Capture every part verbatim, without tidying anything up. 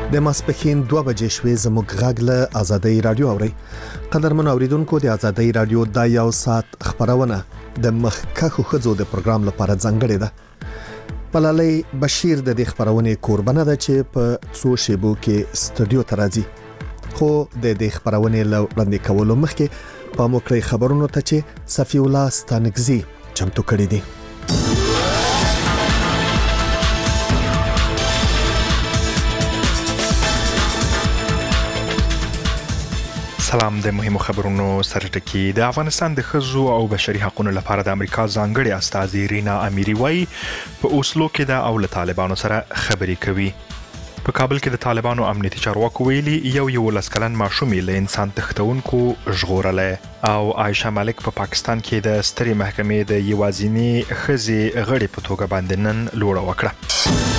د ماسپښین دوه بجې شوې زموږ غږ له آزادۍ رادیو اوري. قدرمن اوریدونکو د آزادۍ رادیو د یو ساعت خبرونه د مخکخو خزو د پروګرام لپاره ځانګړې ده. بلالي بشیر د دې خبرونه قربانه ده چې په څو شیبو کې استودیو ته راځي. خو د دې خبرونه له وړاندې کولو مخکې په موکړی خبرونو ته چې صفی الله ستانګزي چمتو کړی دي. سلام. د مهمو خبرونو سره ټکی. د افغانستان د ښځو او بشري حقوقو لپاره د امریکا ځانګړي استازي رینا امیری وايي په اوسلو کې د اول طالبانو سره خبرې کوي. په کابل کې د طالبانو امنیتي چارواکو ویلي یو یو لسکلن ماشومې له انسان تښتونکو ژغورلې او عائشه ملک په پا پاکستان کې د سترې محکمې د یوازینی ښځې غړي په توګه باندې نن لوړه وکړه.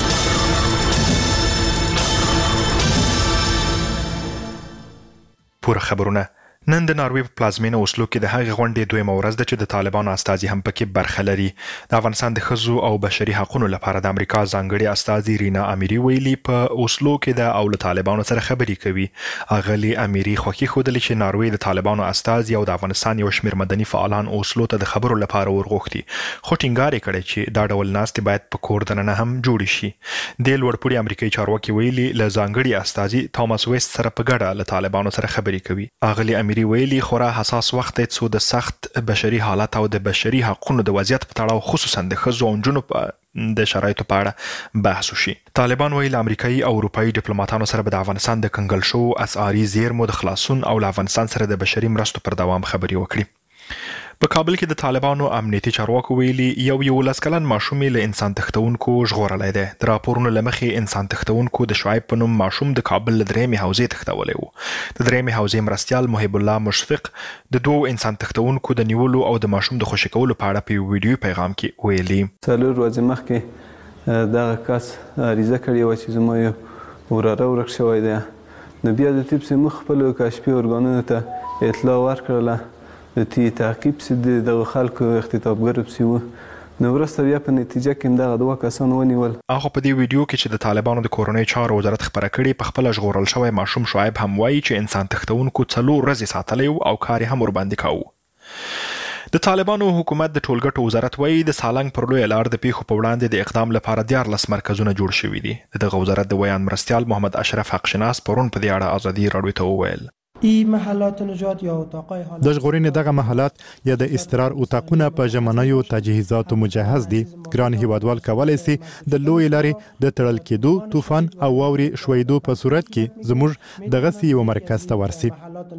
پوره خبرونه. نن د ناروې په پلازمینه اوسلو کې د هغې غونډې دویمه ورځ ده چې د طالبانو استازي هم پکې برخه لري. د افغانستان د ښځو او بشري حقوقو لپاره د امریکا ځانګړي استازي رینا امیری ویلي په اوسلو کې د اول طالبانو سره خبرې کوي. اغلی امیری خوښي ښودلې چې ناروې د طالبانو استازي او د افغانستان یو شمېر مدني فعالان اوسلو ته د خبرو لپاره ورغوښتي، خو ټینګار یې کړی چې دا ډول ناستې باید په کور دننه هم جوړې شي. د لوړپوړي امریکایي چارواکي ویلي له ځانګړي استازي توماس ویست سره په ګډه له طالبانو سره خبرې کوي. اغلی امیری ویلي خورا حساس وخت دی څو د سخت بشري حالت او د بشري حقوقو د وضعیت په تړاو خصوصا د ښځو او نجونو په د شرایطو په اړه بحث وشي. طالبان ویل امریکایي او اروپایي ډیپلوماټانو سره به د افغانستان د کنګل شوو اسعاري زیرمو د خلاصون او له افغانستان سره د بشري مرستو پر دوام خبرې وکړي. په کابل کې د طالبانو امنیتي چارواکو ویلي یو یو لسکلن ماشومې له انسان تښتونکو ژغورلی دی. د راپورونو له مخې انسان تښتونکو د شعیب په نوم ماشوم د کابل له درېیمې حوزې تښتولی و. د درېیمې حوزې مرستیال محب الله مشفق د دوو انسان تښتونکو د نیولو او د ماشوم د خوشي کولو په اړه په یو ویډیو پیغام کې ویلي. څلور ورځې مخکې دغه کس عریضه کړې وه چې زما یو وراره ورک شوی دی. نو بیا د طب سموږ خپلو کشفي ارګانونو ته اطلاع ورکړله، د تی تعقیب پسې دغه خلکو اختطافګرو پسې وو. نو وروسته بیا په نتیجه کې همدغه دوه کسان ونیول. هغه په دې ویډیو کې چې د طالبانو د کورنۍ چارو وزارت خپره کړې په خپله ژغورل شوی ماشوم شعیب هم وایي چې انسان تښتونکو څلور ورځې ساتلی و او کار یې هم ورباندې کاوه. د طالبانو حکومت د ټولګټو وزارت وایي د سالنګ پر لویه لار د پیښو په وړاندې د اقدام لپاره دیارلس مرکزونه جوړ شوي دي. د دغه وزارت د ویان مرستیال محمد اشرف حقشناس پرون په دې اړه ازادي راډیو ته وویل. ای محلات نجات یا اتاقای حالات د ژغورنې دغه محلات یا د استقرار اتاقونه په ژمنیو تجهیزاتو مجهز دي. ګران هیوادوال کولی سي د لوی لارې د تړل کېدو، طوفان او واورې شویدو په صورت کې زموږ دغسې یو مرکز ته ورسي.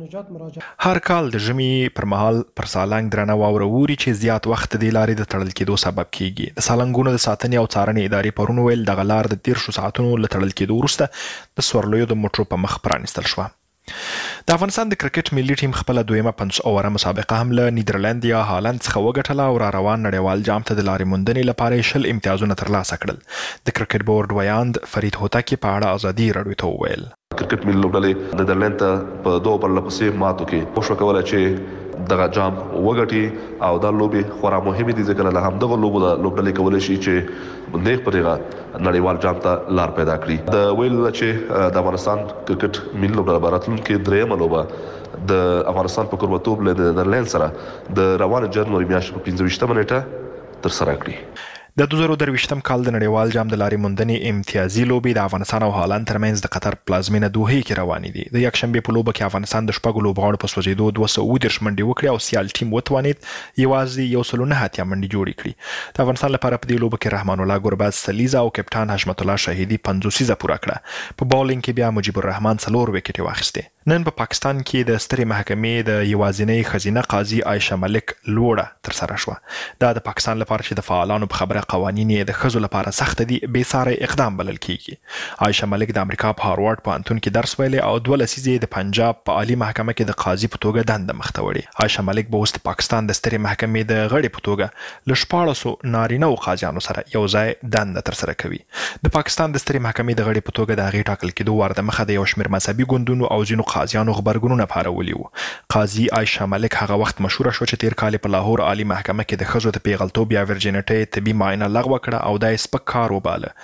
هر کال د ژمي پر مهال پر سالنګ درنه واوره ووري چې زیات وخت د لارې د تړل کېدو سبب کیږي. د سالنګونو د ساتنې او څارنې ادارې پرون ویل دغه لار د دېرشو ساعتونو له تړل کېدو وروسته د سورلیو د موټرو په مخ پرانیستل شوه. د افغانستان د کرکټ ملي ټیم خپله دویمه پنځه اووره مسابقه هم له نیدرلند یا هالند څخه وګټله او را روان نړیوال جام ته د لارې موندنې لپاره یې شل امتیازونه ترلاسه کړل. د کرکټ بورډ ویاند فرید هوتک په اړه ازادي راډیو ته وویل. کرکټ ملي لوبډلې نیدرلند ته په دوه پرله پسې ماتو کې کوشش وکوله چې دغه جام وګټي او دا لوبې خورا مهمې دي ځکه له همدغه لوبو د لوبډلې کولی شي چې نیغ په نیغه نړیوال جام ته لار پیدا کړي. د ویل چې د افغانستان کرکټ ملي لوبډله به راتلونکې درېیمه لوبه د افغانستان په کوربتوب له نیدرلند سره د روانې جنوري میاشتې په پنځه ویشتمه نیټه ترسره کړي. د دوه زره درویشتم کال د نړیوال جام د لارې موندنې امتیازي لوبې د افغانستان او هالند ترمنځ د قطر پلازمینه دوحې کې روانې دي. د یکشنبې په لوبه کې افغانستان د شپږو لوبغاړو په سوځېدو دوه سوه اووه دېرش منډې وکړې او سیال ټیم وتوانېد یوازې یو سل و نهه اتیا منډې جوړې کړي. د افغانستان لپاره په دې لوبه کې رحمان الله ګربز سلیزه او کپټان حشمت الله شهیدي پنځوسیزه پوره کړه. په باولینګ کې بیا مجیب الرحمن څلور وکټې واخیستې. نن په پاکستان کې د سترې محکمې د یوازینۍ ښځینه قاضي عایشه ملک لوړه ترسره شوه. دا د پاکستان لپاره چې د فعالانو په خبره قوانین یې د ښځو لپاره سخته دي بې ساری اقدام بلل کیږي. عایشه ملک د امریکا په هاروارډ پوهنتون کې درس ویلی او دوه لسیزې د پنجاب په عالي محکمه کې د قاضي په توګه دنده مخته وړي. عایشه ملک به اوس د پاکستان د سترې محکمې د غړې په توګه له شپاړسو نارینهو قاضیانو سره یو ځای دنده ترسره کوي. د پاکستان د سترې محکمې د غړې په توګه د هغې ټاکل کېدو ور دمخه د یو شمېر مذهبي ګوندونو او ځینو قاضیانو غبرګونونه پارولي وو. قاضي عایشه ملک هغه وخت مشهوره شوه چې تیر کال په لاهور عالي محکمه کې د ښځو د پیغلتوب یا ورجینټۍ طبي معاینه لغوه کړه او دا یې سپک کار وباله.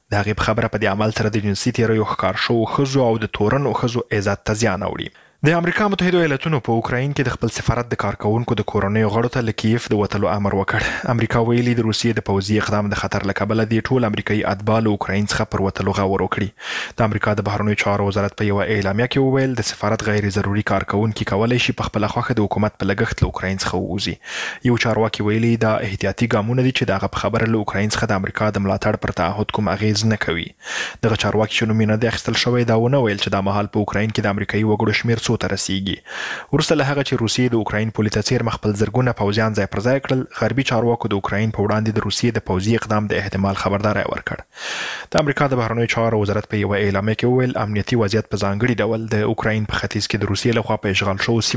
د هغې په خبره په دې عمل سره د جنسي تیریو ښکار شوو ښځو او د تورنو ښځو عزت ته زیان اوړي. د امریکا متحده ایالاتونو په اوکراین کې د خپل سفارت د کارکونکو د کورنیو غړو ته له کیف د وتلو امر وکړ. امریکا ویلي د روسیې د پوځي اقدام د خطر له کبله د ټول امریکایي اتباع له اوکراین څخه پر وتلو غور وکړي. د امریکا د بهرنیو چارو وزارت په یوه اعلامیه کې وویل د سفارت غیر ضروري کارکونکي کولی شي په خپله خوښه د حکومت په لګښت له اوکراین څخه ووځي. یو چارواکي ویلي دا احتیاطي ګامونه دي چې د هغه په خبره له اوکراین څخه د امریکا د ملاتړ پر تعهد کوم اغیز نه کوي. دغه چارواکي چې نوم یې نه دی اخیستل شوی دا ونه ویل چې دا مهال په اوکراین کې د امریکایي وګړو شمېر څو ته رسیږي. وروسته له هغه چې روسیې د اوکراین پولې ته څیرمه خپل زرګونه پوځیان ځای پر ځای کړل، غربي چارواکو د اوکراین په وړاندې د روسیې د پوځي اقدام د احتمال خبرداری ورکړ. د امریکا د بهرنیو چارو وزارت په یوه اعلامیه کې وویل امنیتي وضعیت په ځانګړي ډول د اوکراین په ختیځ کې د روسیې لخوا په اشغال شوو